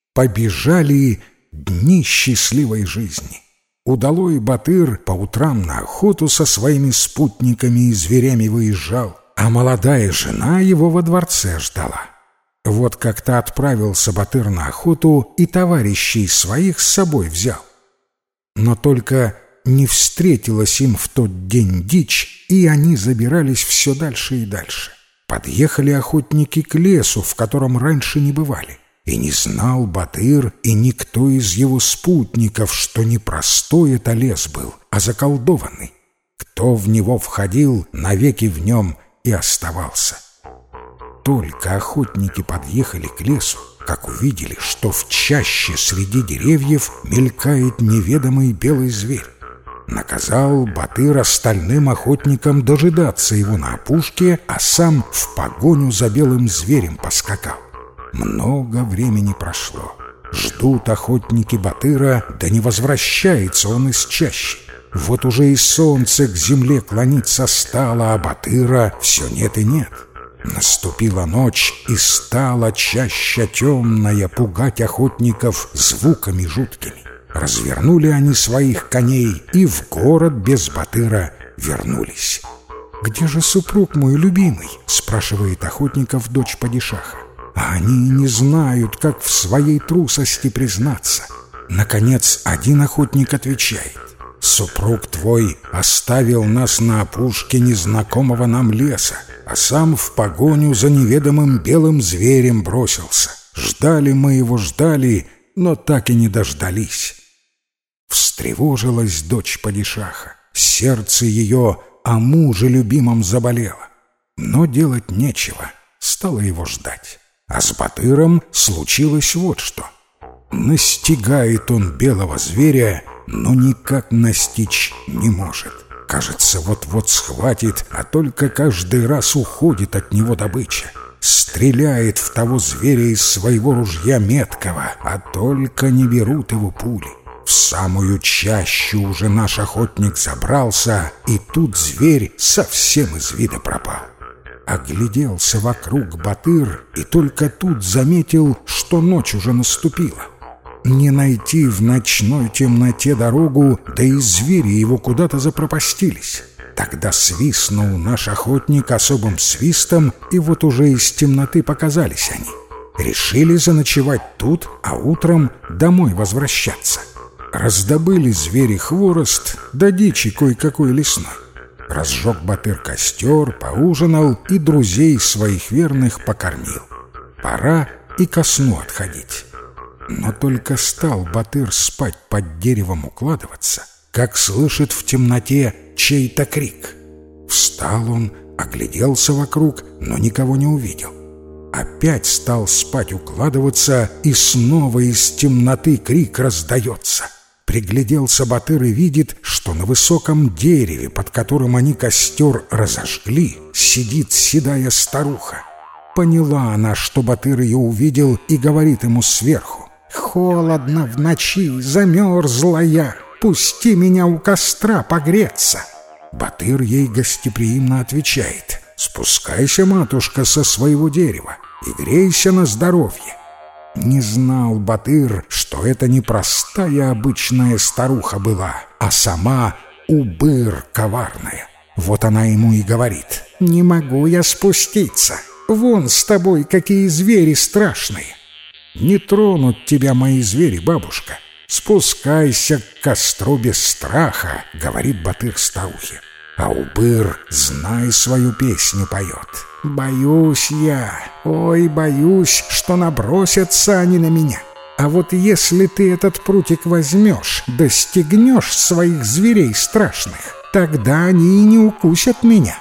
Побежали дни счастливой жизни. Удалой Батыр по утрам на охоту со своими спутниками и зверями выезжал, а молодая жена его во дворце ждала. Вот как-то отправился Батыр на охоту и товарищей своих с собой взял. Но только не встретилась им в тот день дичь, и они забирались все дальше и дальше. Подъехали охотники к лесу, в котором раньше не бывали. И не знал Батыр и никто из его спутников, что не простой это лес был, а заколдованный. Кто в него входил, навеки в нем и оставался. Только охотники подъехали к лесу, как увидели, что в чаще среди деревьев мелькает неведомый белый зверь. Наказал Батыр остальным охотникам дожидаться его на опушке, а сам в погоню за белым зверем поскакал. Много времени прошло. Ждут охотники Батыра, да не возвращается он из чащи. Вот уже и солнце к земле клониться стало, а Батыра все нет и нет. Наступила ночь, и стала чаща темная пугать охотников звуками жуткими. Развернули они своих коней и в город без Батыра вернулись. «Где же супруг мой любимый?» — спрашивает охотников дочь падишаха. А они не знают, как в своей трусости признаться. Наконец, один охотник отвечает: «Супруг твой оставил нас на опушке незнакомого нам леса, а сам в погоню за неведомым белым зверем бросился. Ждали мы его, ждали, но так и не дождались». Встревожилась дочь падишаха. Сердце ее о муже любимом заболело. Но делать нечего, стала его ждать. А с Батыром случилось вот что. Настигает он белого зверя, но никак настичь не может. Кажется, вот-вот схватит, а только каждый раз уходит от него добыча. Стреляет в того зверя из своего ружья меткого, а только не берут его пули. В самую чащу уже наш охотник забрался, и тут зверь совсем из вида пропал. Огляделся вокруг Батыр и только тут заметил, что ночь уже наступила. Не найти в ночной темноте дорогу, да и звери его куда-то запропастились. Тогда свистнул наш охотник особым свистом, и вот уже из темноты показались они. Решили заночевать тут, а утром домой возвращаться. Раздобыли звери хворост, да дичи кое-какой лесной. Разжег Батыр костер, поужинал и друзей своих верных покормил. Пора и ко сну отходить. Но только стал Батыр спать под деревом укладываться, как слышит в темноте чей-то крик. Встал он, огляделся вокруг, но никого не увидел. Опять стал спать укладываться, и снова из темноты крик раздается. Пригляделся Батыр и видит, что на высоком дереве, под которым они костер разожгли, сидит седая старуха. Поняла она, что Батыр ее увидел, и говорит ему сверху: «Холодно в ночи, замерзла я, пусти меня у костра погреться». Батыр ей гостеприимно отвечает: «Спускайся, матушка, со своего дерева и грейся на здоровье». Не знал Батыр, что это не простая обычная старуха была, а сама Убыр коварная. Вот она ему и говорит: «Не могу я спуститься, вон с тобой какие звери страшные». «Не тронут тебя мои звери, бабушка, спускайся к костру без страха», — говорит Батыр старухе. А Убыр, знай, свою песню поет: «Боюсь я, ой, боюсь, что набросятся они на меня. А вот если ты этот прутик возьмешь, достигнешь своих зверей страшных, тогда они и не укусят меня».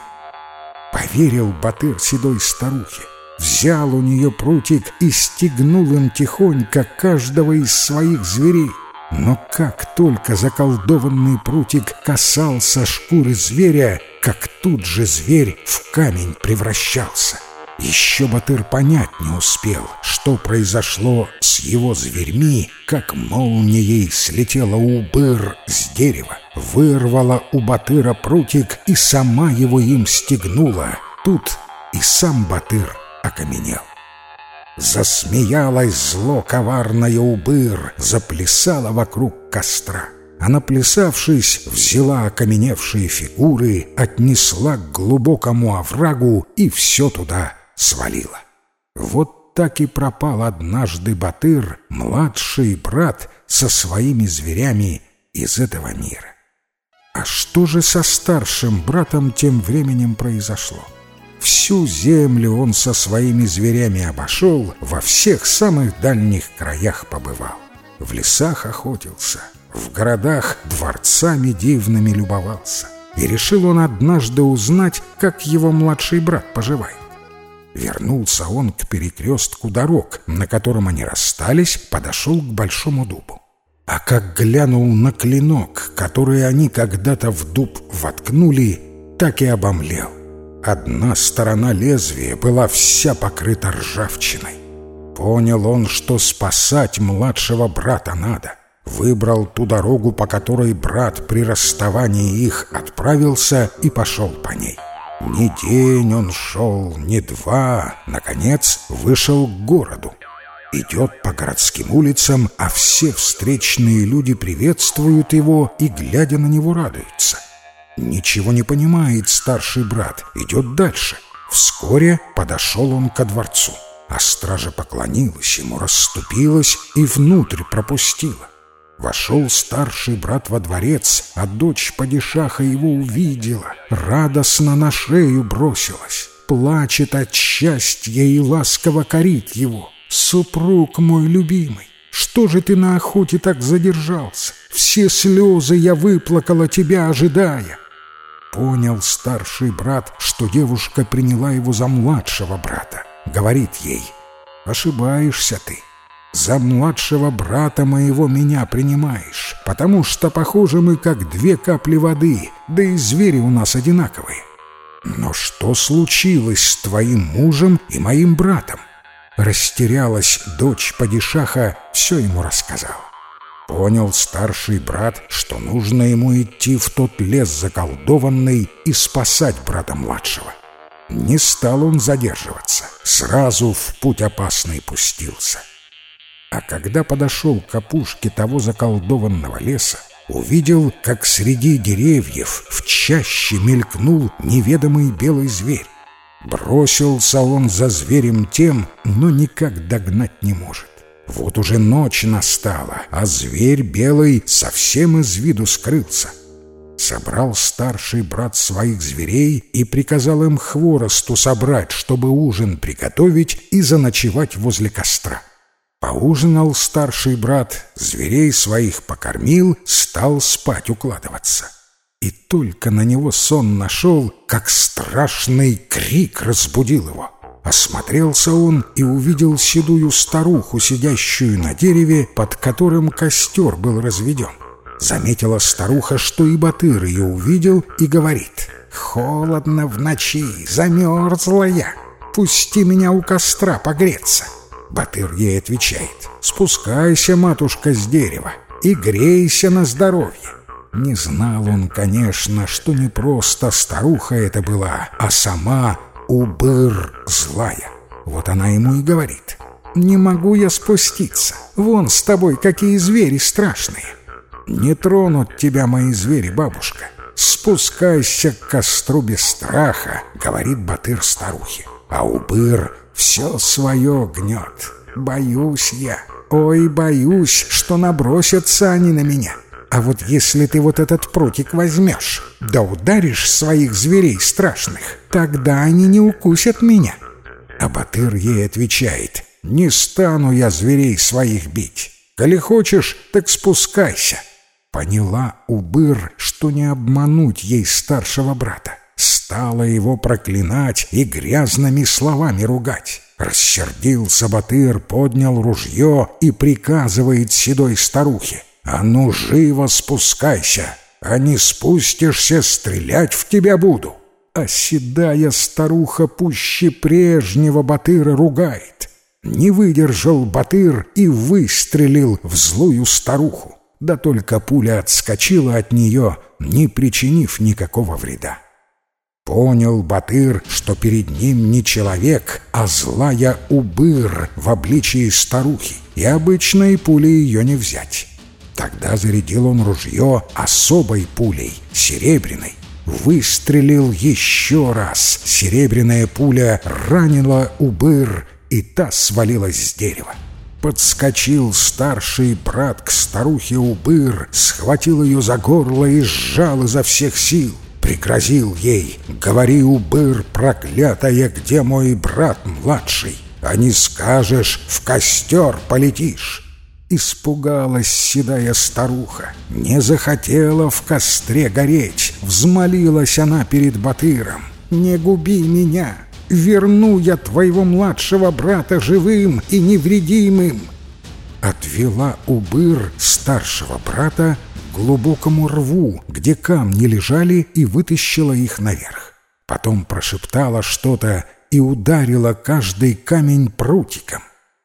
Поверил Батыр седой старухе, взял у нее прутик и стегнул им тихонько каждого из своих зверей. Но как только заколдованный прутик касался шкуры зверя, как тут же зверь в камень превращался. Еще Батыр понять не успел, что произошло с его зверьми, как молнией слетела Убыр с дерева, вырвала у Батыра прутик и сама его им стегнула. Тут и сам Батыр окаменел. Засмеялась зло коварная Убыр, заплясала вокруг костра. А наплясавшись, взяла окаменевшие фигуры, отнесла к глубокому оврагу и все туда свалила. Вот так и пропал однажды Батыр, младший брат, со своими зверями из этого мира. А что же со старшим братом тем временем произошло? Всю землю он со своими зверями обошел, во всех самых дальних краях побывал. В лесах охотился, в городах дворцами дивными любовался. И решил он однажды узнать, как его младший брат поживает. Вернулся он к перекрестку дорог, на котором они расстались, подошел к большому дубу. А как глянул на клинок, который они когда-то в дуб воткнули, так и обомлел. Одна сторона лезвия была вся покрыта ржавчиной. Понял он, что спасать младшего брата надо. Выбрал ту дорогу, по которой брат при расставании их отправился, и пошел по ней. Ни день он шел, ни два, наконец вышел к городу. Идет по городским улицам, а все встречные люди приветствуют его и, глядя на него, радуются. Ничего не понимает старший брат, идет дальше. Вскоре подошел он ко дворцу, а стража поклонилась ему, расступилась и внутрь пропустила. Вошел старший брат во дворец, а дочь падишаха его увидела, радостно на шею бросилась, плачет от счастья и ласково корит его: «Супруг мой любимый, что же ты на охоте так задержался? Все слезы я выплакала, тебя ожидая». Понял старший брат, что девушка приняла его за младшего брата. Говорит ей: «Ошибаешься ты. За младшего брата моего меня принимаешь, потому что похожи мы, как две капли воды, да и звери у нас одинаковые. Но что случилось с твоим мужем и моим братом?» Растерялась дочь падишаха, все ему рассказала. Понял старший брат, что нужно ему идти в тот лес заколдованный и спасать брата младшего. Не стал он задерживаться, сразу в путь опасный пустился. А когда подошел к опушке того заколдованного леса, увидел, как среди деревьев в чаще мелькнул неведомый белый зверь. Бросился он за зверем тем, но никак догнать не может. Вот уже ночь настала, а зверь белый совсем из виду скрылся. Собрал старший брат своих зверей и приказал им хворосту собрать, чтобы ужин приготовить и заночевать возле костра. Поужинал старший брат, зверей своих покормил, стал спать укладываться. И только на него сон нашел, как страшный крик разбудил его. Осмотрелся он и увидел седую старуху, сидящую на дереве, под которым костер был разведен. Заметила старуха, что и Батыр ее увидел, и говорит: «Холодно в ночи, замерзла я, пусти меня у костра погреться». Батыр ей отвечает: «Спускайся, матушка, с дерева и грейся на здоровье». Не знал он, конечно, что не просто старуха это была, а сама Убыр злая. Вот она ему и говорит: «Не могу я спуститься, вон с тобой какие звери страшные». «Не тронут тебя мои звери, бабушка, спускайся к костру без страха», — говорит Батыр старухе. А Убыр все свое гнет. «Боюсь я, ой, боюсь, что набросятся они на меня. А вот если ты вот этот прутик возьмешь, да ударишь своих зверей страшных, тогда они не укусят меня». А Батыр ей отвечает: «Не стану я зверей своих бить. Коли хочешь, так спускайся». Поняла Убыр, что не обмануть ей старшего брата. Стала его проклинать и грязными словами ругать. Рассердился Батыр, поднял ружье и приказывает седой старухе: «А ну живо спускайся, а не спустишься, стрелять в тебя буду». А седая старуха пуще прежнего Батыра ругает. Не выдержал Батыр и выстрелил в злую старуху. Да только пуля отскочила от нее, не причинив никакого вреда. Понял Батыр, что перед ним не человек, а злая Убыр в обличии старухи, и обычной пулей ее не взять. Тогда зарядил он ружье особой пулей, серебряной. Выстрелил еще раз. Серебряная пуля ранила Убыр, и та свалилась с дерева. Подскочил старший брат к старухе Убыр, схватил ее за горло и сжал изо всех сил. Пригрозил ей: «Говори, Убыр проклятая, где мой брат младший? А не скажешь, в костер полетишь». Испугалась седая старуха, не захотела в костре гореть. Взмолилась она перед Батыром: «Не губи меня, верну я твоего младшего брата живым и невредимым!» Отвела Убыр старшего брата к глубокому рву, где камни лежали, и вытащила их наверх. Потом прошептала что-то и ударила каждый камень прутиком.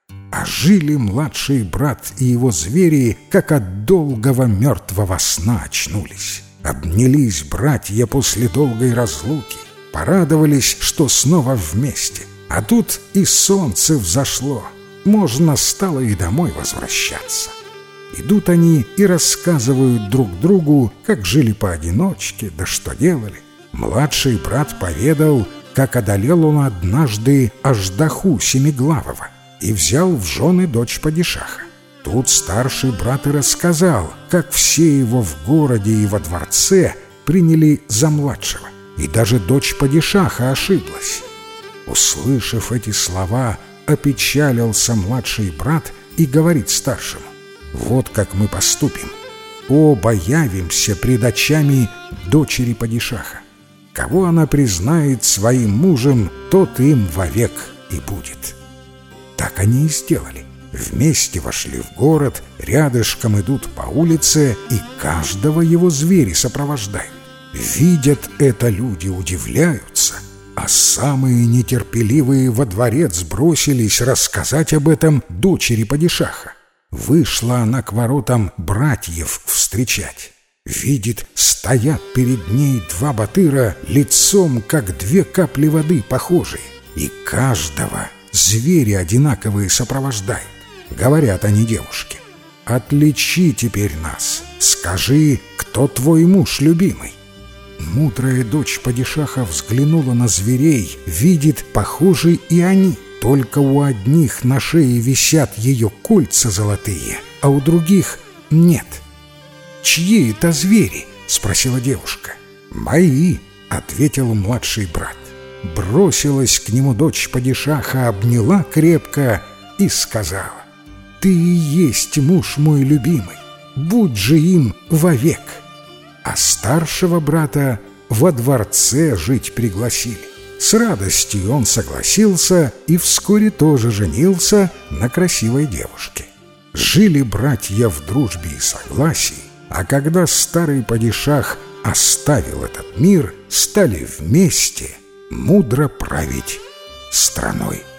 А жили младший брат и его звери, как от долгого мертвого сна очнулись. Обнялись братья после долгой разлуки, порадовались, что снова вместе. А тут и солнце взошло, можно стало и домой возвращаться. Идут они и рассказывают друг другу, как жили поодиночке, да что делали. Младший брат поведал, как одолел он однажды Аждаху Семиглавого и взял в жены дочь падишаха. Тут старший брат и рассказал, как все его в городе и во дворце приняли за младшего, и даже дочь падишаха ошиблась. Услышав эти слова, опечалился младший брат и говорит старшему: «Вот как мы поступим. Оба явимся пред очами дочери падишаха. Кого она признает своим мужем, тот им вовек и будет». Так они и сделали. Вместе вошли в город, рядышком идут по улице, и каждого его звери сопровождают. Видят это люди, удивляются, а самые нетерпеливые во дворец бросились рассказать об этом дочери падишаха. Вышла она к воротам братьев встречать. Видит, стоят перед ней два батыра, лицом, как две капли воды похожие, и каждого звери одинаковые сопровождают. Говорят они девушке: «Отличи теперь нас, скажи, кто твой муж любимый». Мудрая дочь падишаха взглянула на зверей, видит, похожи и они, только у одних на шее висят ее кольца золотые, а у других нет. «Чьи это звери?» — спросила девушка. «Мои», — ответил младший брат. Бросилась к нему дочь падишаха, обняла крепко и сказала: «Ты и есть муж мой любимый, будь же им вовек». А старшего брата во дворце жить пригласили. С радостью он согласился и вскоре тоже женился на красивой девушке. Жили братья в дружбе и согласии, а когда старый падишах оставил этот мир, стали вместе мудро править страной.